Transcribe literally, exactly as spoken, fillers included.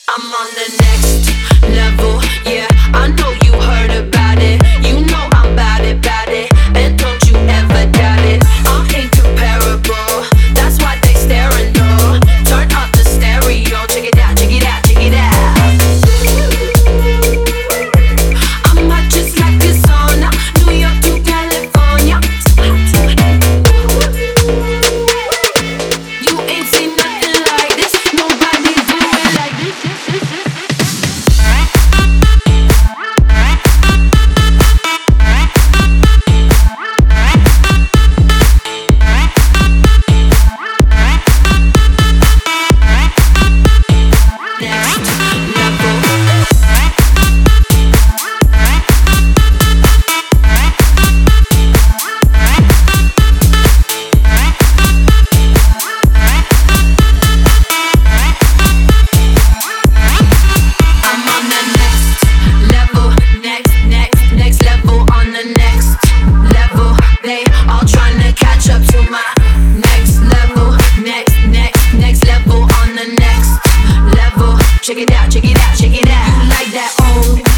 I'm on the next level, yeah, I know you heard about it. You know I'm bout it, bout it, and don't you ever doubt it. I'm incomparable, that's why they staring though. Turn up the stereo, check it out, check it out, check it out. I'm hot just like the sauna, New York to California. You ain't seen nothing like this, nobody do it like this. Check it out, check it out, check it out. You like that old